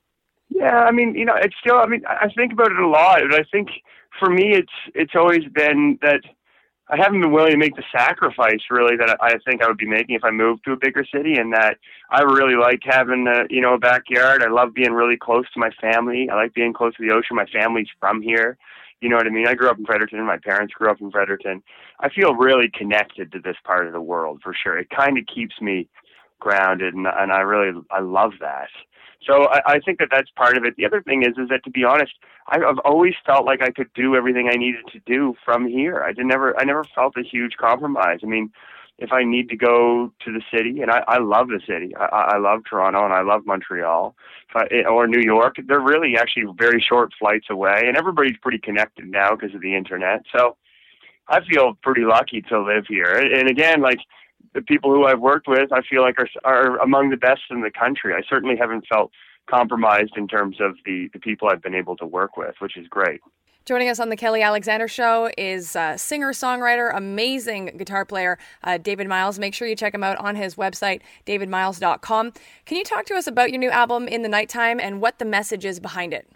Yeah, I mean, you know, it's still. I mean, I think about it a lot, and I think for me, it's it's always been that I haven't been willing to make the sacrifice, really, that I think I would be making if I moved to a bigger city, and that I really like having, a, you know, a backyard. I love being really close to my family. I like being close to the ocean. My family's from here. You know what I mean? I grew up in Fredericton. My parents grew up in Fredericton. I feel really connected to this part of the world, for sure. It kind of keeps me grounded, and, and I really, I love that. So I, I think that that's part of it. The other thing is, is that, to be honest, I've always felt like I could do everything I needed to do from here. I did never, I never felt a huge compromise. I mean, if I need to go to the city, and I, I love the city, I, I love Toronto and I love Montreal, if I, or New York, they're really actually very short flights away, and everybody's pretty connected now because of the internet. So I feel pretty lucky to live here. And again, like, the people who I've worked with, I feel like are are among the best in the country. I certainly haven't felt compromised in terms of the, the people I've been able to work with, which is great. Joining us on the Kelly Alexander Show is uh, singer-songwriter, amazing guitar player, uh, David Miles. Make sure you check him out on his website, david miles dot com. Can you talk to us about your new album, In the Nighttime, and what the message is behind it?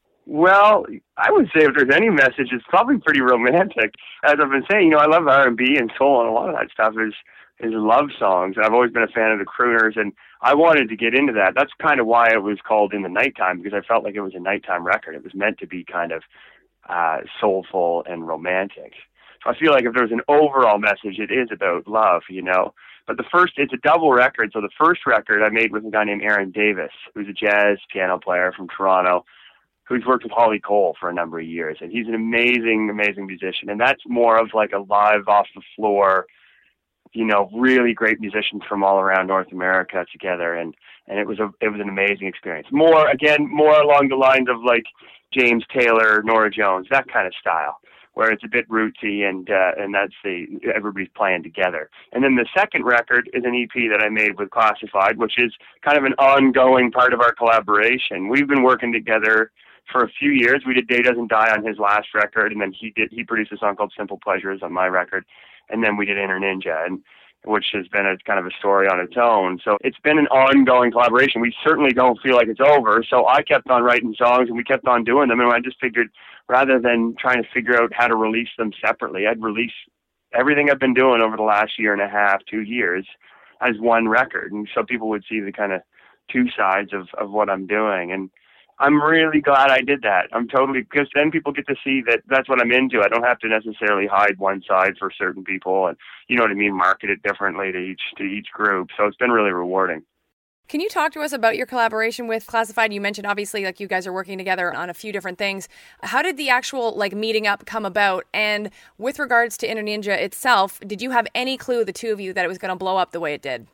Well, I would say if there's any message, it's probably pretty romantic. As I've been saying, you know, I love R and B and soul, and a lot of that stuff is is love songs. And I've always been a fan of the crooners, and I wanted to get into that. That's kind of why it was called In the Nighttime, because I felt like it was a nighttime record. It was meant to be kind of uh, soulful and romantic. So I feel like if there's an overall message, it is about love, you know. But the first, it's a double record. So the first record I made with a guy named Aaron Davis, who's a jazz piano player from Toronto, who's worked with Holly Cole for a number of years. And he's an amazing, amazing musician. And that's more of like a live, off the floor, you know, really great musicians from all around North America together. And, and it was a, it was an amazing experience. More, again, more along the lines of like James Taylor, Norah Jones, that kind of style. where it's a bit rootsy, and uh, and that's the everybody's playing together. And then the second record is an E P that I made with Classified, which is kind of an ongoing part of our collaboration. We've been working together for a few years. We did Day Doesn't Die on his last record, and then he did he produced a song called Simple Pleasures on my record, and then we did Inner Ninja, and which has been a kind of a story on its own. So it's been an ongoing collaboration. We certainly don't feel like it's over. So I kept on writing songs, and we kept on doing them. And I just figured, rather than trying to figure out how to release them separately, I'd release everything I've been doing over the last year and a half, two years, as one record. And so people would see the kind of two sides of, of what I'm doing. And I'm really glad I did that. I'm totally, because then people get to see that that's what I'm into. I don't have to necessarily hide one side for certain people, and you know what I mean, market it differently to each to each group. So it's been really rewarding. Can you talk to us about your collaboration with Classified? You mentioned obviously like you guys are working together on a few different things. How did the actual like meeting up come about? And with regards to Inner Ninja itself, did you have any clue, the two of you, that it was going to blow up the way it did?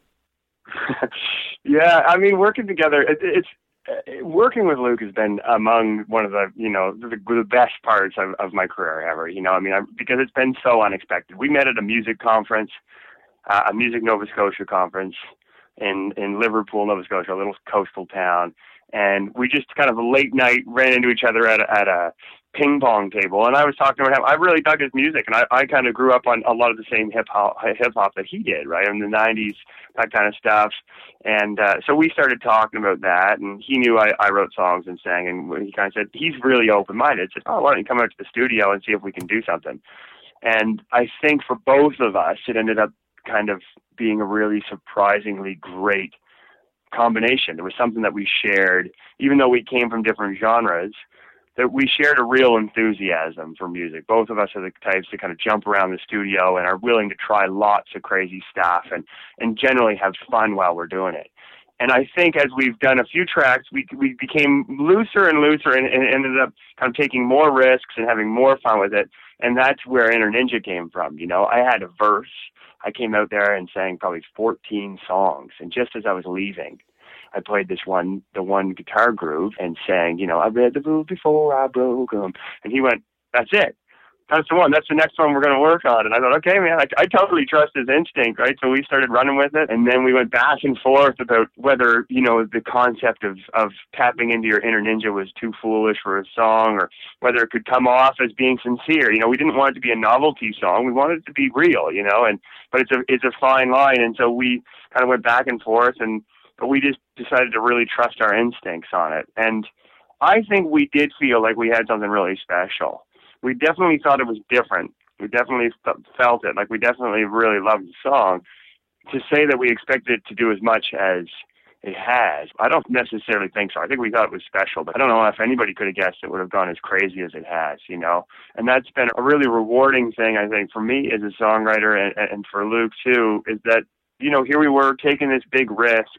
Yeah, I mean, working together, it, it's working with Luke has been among one of the, you know, the, the best parts of, of my career ever. You know, I mean, I, because it's been so unexpected. We met at a music conference, uh, a Music Nova Scotia conference in, in Liverpool, Nova Scotia, a little coastal town. And we just kind of a late night ran into each other at a, at a ping pong table. And I was talking to him. I really dug his music. And I, I kind of grew up on a lot of the same hip hop, hip hop that he did, right? In the nineties, that kind of stuff. And uh, so we started talking about that. And he knew I, I wrote songs and sang. And he kind of said, he's really open-minded. Said, oh, why don't you come out to the studio and see if we can do something? And I think for both of us, it ended up kind of being a really surprisingly great combination. It was something that we shared, even though we came from different genres, that we shared a real enthusiasm for music. Both of us are the types to kind of jump around the studio and are willing to try lots of crazy stuff and, and generally have fun while we're doing it. And I think as we've done a few tracks, we we became looser and looser and, and ended up kind of taking more risks and having more fun with it. And that's where Inner Ninja came from. You know, I had a verse. I came out there and sang probably fourteen songs. And just as I was leaving, I played this one, the one guitar groove and sang, you know, I read the rules before I broke them. And he went, that's it. That's the one. That's the next one we're going to work on. And I thought, okay, man, I, I totally trust his instinct, right? So we started running with it. And then we went back and forth about whether, you know, the concept of, of tapping into your inner ninja was too foolish for a song, or whether it could come off as being sincere. You know, we didn't want it to be a novelty song. We wanted it to be real, you know, and, but it's a, it's a fine line. And so we kind of went back and forth, and, but we just decided to really trust our instincts on it. And I think we did feel like we had something really special. We definitely thought it was different. We definitely felt it. Like, we definitely really loved the song. To say that we expected it to do as much as it has, I don't necessarily think so. I think we thought it was special, but I don't know if anybody could have guessed it would have gone as crazy as it has, you know? And that's been a really rewarding thing, I think, for me as a songwriter, and, and for Luke, too, is that, you know, here we were taking this big risk,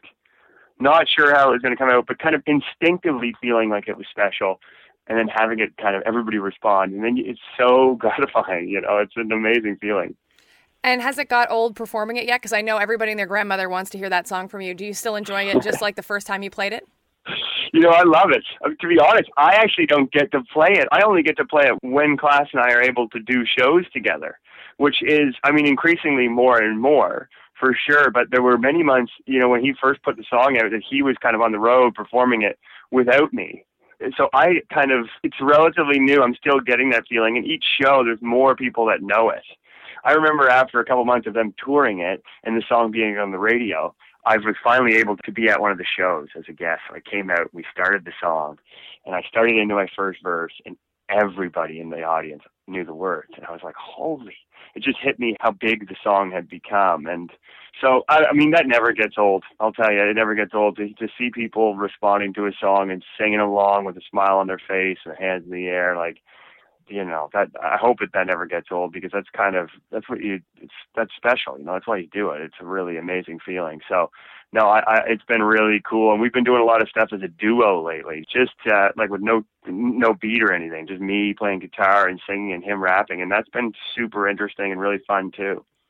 not sure how it was going to come out, but kind of instinctively feeling like it was special, and then having it kind of everybody respond. And then it's so gratifying, you know, it's an amazing feeling. And has it got old performing it yet? Because I know everybody and their grandmother wants to hear that song from you. Do you still enjoy it just like the first time you played it? You know, I love it. I mean, to be honest, I actually don't get to play it. I only get to play it when Class and I are able to do shows together, which is, I mean, increasingly more and more, for sure. But there were many months, you know, when he first put the song out, that he was kind of on the road performing it without me. So I kind of, it's relatively new. I'm still getting that feeling. And each show, there's more people that know it. I remember after a couple months of them touring it and the song being on the radio, I was finally able to be at one of the shows as a guest. So I came out, we started the song, and I started into my first verse, and everybody in the audience knew the words. And I was like, holy, it just hit me how big the song had become. And so, I, I mean, that never gets old. I'll tell you, it never gets old to, to see people responding to a song and singing along with a smile on their face and hands in the air. Like, you know, that, I hope it, that never gets old, because that's kind of, that's what you, it's, that's special, you know, that's why you do it. It's a really amazing feeling. So, no, I, I, it's been really cool. And we've been doing a lot of stuff as a duo lately, just uh, like with no, no beat or anything, just me playing guitar and singing and him rapping. And that's been super interesting and really fun too.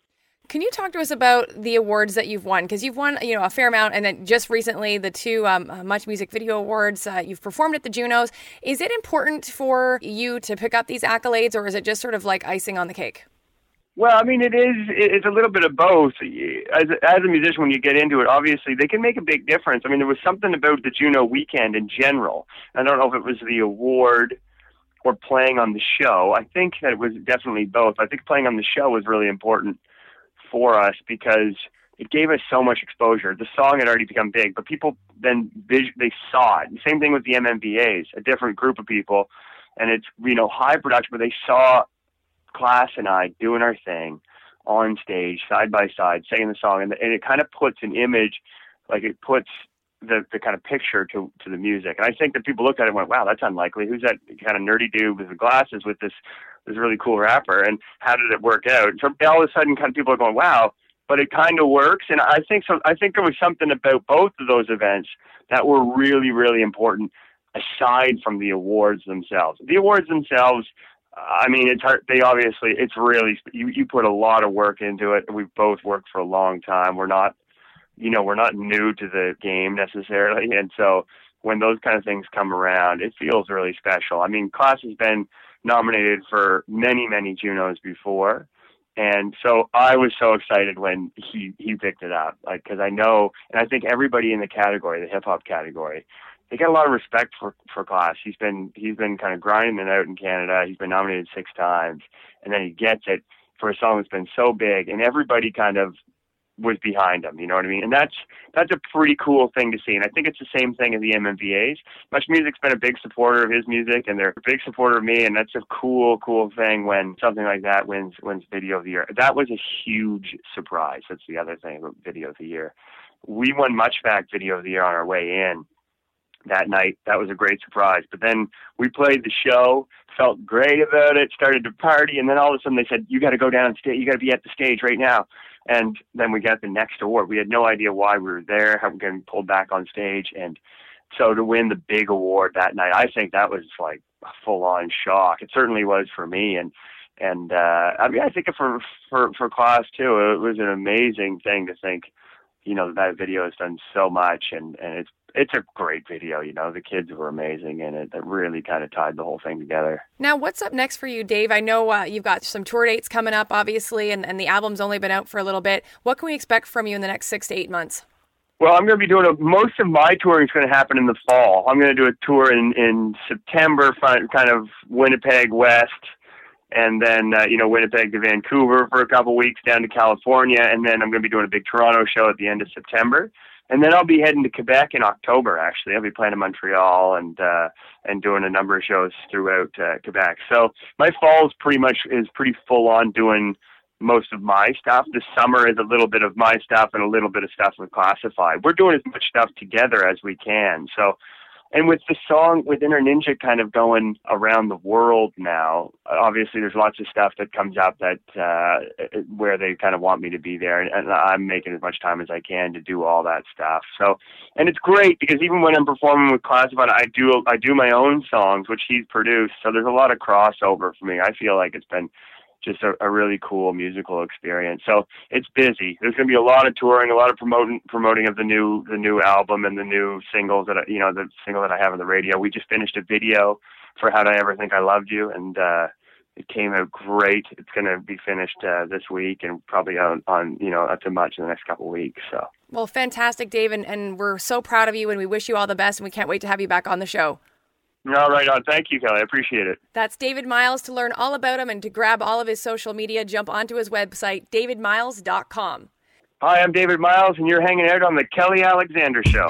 Can you talk to us about the awards that you've won? Because you've won, you know, a fair amount, and then just recently the two um, Much Music Video Awards. Uh, you've performed at the Junos. Is it important for you to pick up these accolades, or is it just sort of like icing on the cake? Well, I mean, it is. It's a little bit of both. As a, as a musician, when you get into it, obviously they can make a big difference. I mean, there was something about the Juno weekend in general. I don't know if it was the award or playing on the show. I think that it was definitely both. I think playing on the show was really important for us because it gave us so much exposure. The song had already become big, but people then they saw it. The same thing with the M M V As, a different group of people, and it's, you know, high production, but they saw Class and I doing our thing on stage, side by side, singing the song, and, and it kind of puts an image, like it puts the the kind of picture to to the music. And I think that people looked at it and went, wow, that's unlikely. Who's that kind of nerdy dude with the glasses with this this really cool rapper, and how did it work out? So all of a sudden, kind of people are going, wow, but it kind of works. And I think so. I think there was something about both of those events that were really, really important, aside from the awards themselves. The awards themselves, I mean, it's hard. They obviously, it's really, you, you put a lot of work into it. We've both worked for a long time. We're not, you know, we're not new to the game necessarily. And so when those kind of things come around, it feels really special. I mean, Class has been nominated for many, many Junos before. And so I was so excited when he, he picked it up, like, cause I know, and I think everybody in the category, the hip hop category, they got a lot of respect for, for Class. He's been, he's been kind of grinding it out in Canada. He's been nominated six times, and then he gets it for a song that's been so big, and everybody kind of was behind him, you know what I mean? And that's that's a pretty cool thing to see. And I think it's the same thing as the M M V As. Much Music's been a big supporter of his music, and they're a big supporter of me, and that's a cool, cool thing when something like that wins wins Video of the Year. That was a huge surprise. That's the other thing about Video of the Year. We won MuchFact Video of the Year on our way in that night. That was a great surprise. But then we played the show, felt great about it, started to party, and then all of a sudden they said, you got to go down stage, you got to be at the stage right now. And then we got the next award. We had no idea why we were there, how we were getting pulled back on stage. And so to win the big award that night, I think that was like a full-on shock. It certainly was for me. And and uh, I mean, I think for, for, for Class, too, it was an amazing thing to think, you know, that video has done so much. And, and it's it's a great video, you know. The kids were amazing, and it, it really kind of tied the whole thing together. Now, what's up next for you, Dave? I know uh, you've got some tour dates coming up, obviously, and, and the album's only been out for a little bit. What can we expect from you in the next six to eight months? Well, I'm going to be doing a, most of my touring is going to happen in the fall. I'm going to do a tour in, in September, kind of Winnipeg West, and then, uh, you know, Winnipeg to Vancouver for a couple weeks, down to California, and then I'm going to be doing a big Toronto show at the end of September. And then I'll be heading to Quebec in October, actually. I'll be playing in Montreal and uh, and doing a number of shows throughout uh, Quebec. So my fall is pretty much is pretty full on doing most of my stuff. This summer is a little bit of my stuff and a little bit of stuff with Classified. We're doing as much stuff together as we can. So, and with the song, with Inner Ninja kind of going around the world now, obviously there's lots of stuff that comes up that uh, where they kind of want me to be there, and, and I'm making as much time as I can to do all that stuff. So, and it's great because even when I'm performing with Classified, I do I do my own songs, which he's produced. So there's a lot of crossover for me. I feel like it's been just a, a really cool musical experience. So it's busy. There's going to be a lot of touring, a lot of promoting promoting of the new the new album and the new singles that I, you know the single that I have on the radio. We just finished a video for How'd I Ever Think I Loved You, and uh, it came out great. It's going to be finished uh, this week and probably on, on you know up to much in the next couple of weeks. So well, fantastic, Dave, and, and we're so proud of you, and we wish you all the best, and we can't wait to have you back on the show. No, right on. Thank you, Kelly. I appreciate it. That's David Miles. To learn all about him and to grab all of his social media, jump onto his website, david miles dot com. Hi, I'm David Miles, and you're hanging out on the Kelly Alexander Show.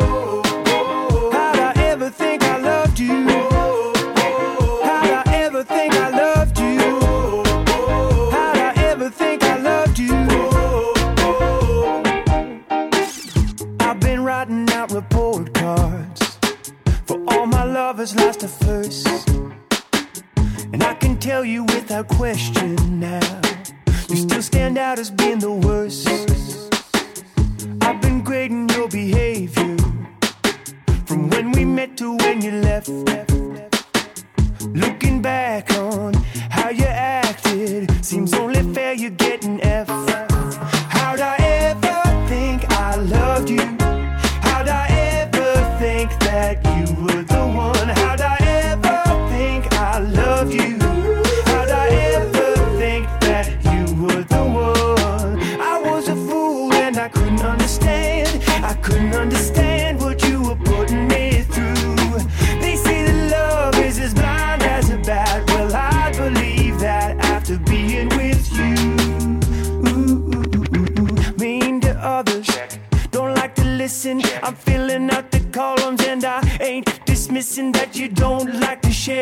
How'd I ever think I loved you? How'd I ever think I loved you? How'd I ever think I loved you? I've been writing out report cards for all my lovers lost at first, and I can tell you without question now, you still stand out as being the worst. I've been grading your behavior from when we met to when you left. Looking back on how you acted, seems only fair you're getting F.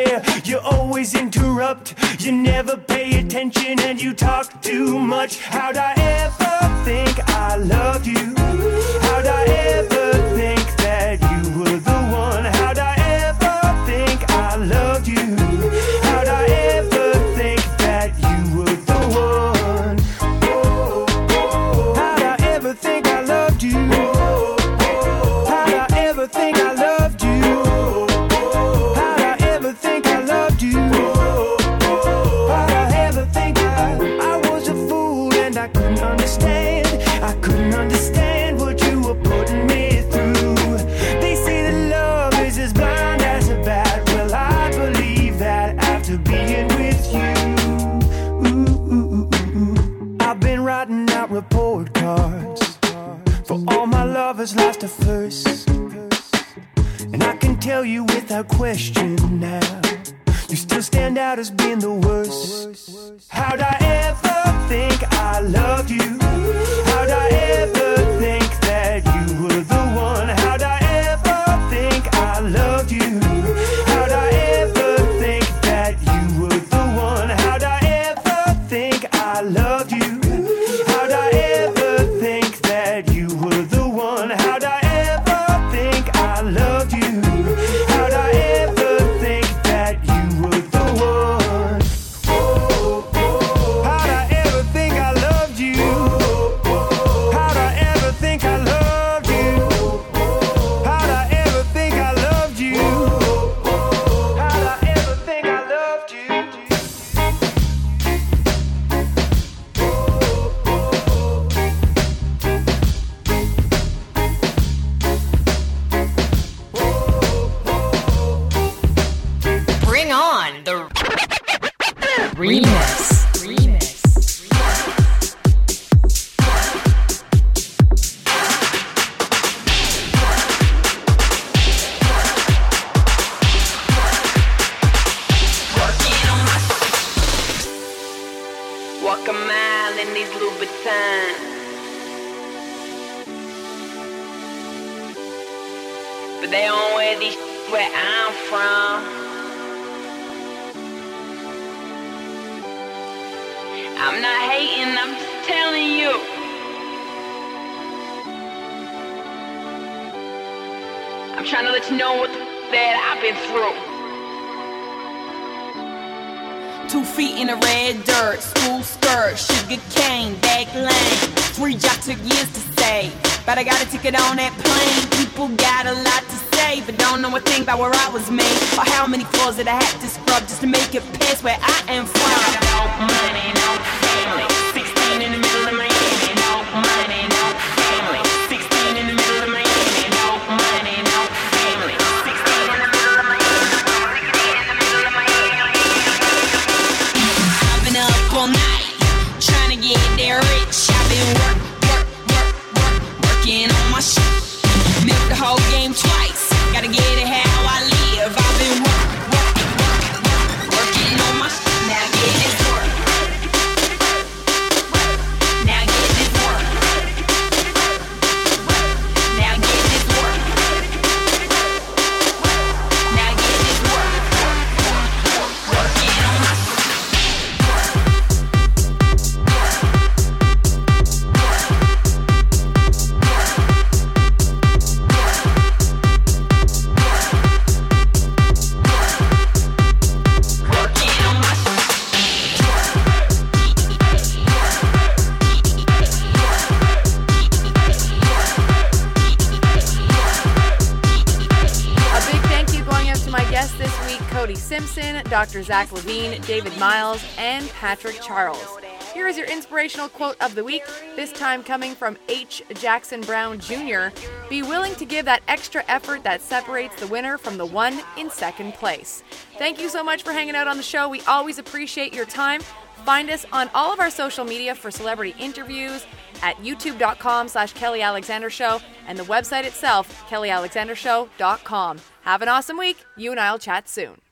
yeah, you always interrupt. You never pay attention and you talk too much. How'd I ever think I loved you? How'd I ever think that you were the one? How'd I ever think I loved you? How'd I ever think that you were the one? Oh, oh, how'd I ever think I loved you? How'd I ever think I loved you? How'd I ever think I loved you? How'd I ever think I, I was a fool and I couldn't understand. I couldn't understand what you were putting me through. They say that love is as blind as a bat. Well, I believe that after being with you. Ooh, ooh, ooh, ooh. I've been writing out report cards for all my lovers lost at first. And I can tell you without question now, you still stand out as being the worst. How'd I ever think I loved you? How'd I ever think that you were the one? How'd I ever think I loved you? How'd I ever think that you were the one? How'd I ever think I loved you? How'd I ever think that you were the one? How'd I ever think I loved you? How'd I ever think that you were the one? Oh, oh, how'd I ever think I loved you? How'd I ever think I loved you? How'd I ever think I loved you? How'd I ever think I loved you? Bring on the remix. Remix. Walk a mile in these Louboutins, but they don't wear these where I'm from. I'm not hating, I'm just telling you. I'm trying to let you know what the f- that I've been through. Two feet in the red dirt, school skirt, sugar cane, back lane. Three jobs took years to save, but I got a ticket on that plane. People got a lot to say, but don't know a thing about where I was made, or how many floors that I had to scrub just to make it past where I am from. No money, no family. Sixteen in the middle of Miami. No money, no family. Sixteen in the middle of Miami. No money, no family. Sixteen in the middle of Miami. Sixteen in the middle of Miami. I've been up all night trying to get there rich. I've been work, work, work, work, working on my shit. Milk the whole game twice. Gotta get it how I live. I've been work, work, work, work, working on my shit. Now get this work. Now get this work. Now get this work. Now get this work. Working on my shit. Cody Simpson, Doctor Zach Levine, David Miles, and Patrick Charles. Here is your inspirational quote of the week, this time coming from H. Jackson Brown Junior Be willing to give that extra effort that separates the winner from the one in second place. Thank you so much for hanging out on the show. We always appreciate your time. Find us on all of our social media for celebrity interviews at youtube.com slash Kelly Alexander Show and the website itself, kelly alexander show dot com. Have an awesome week. You and I will chat soon.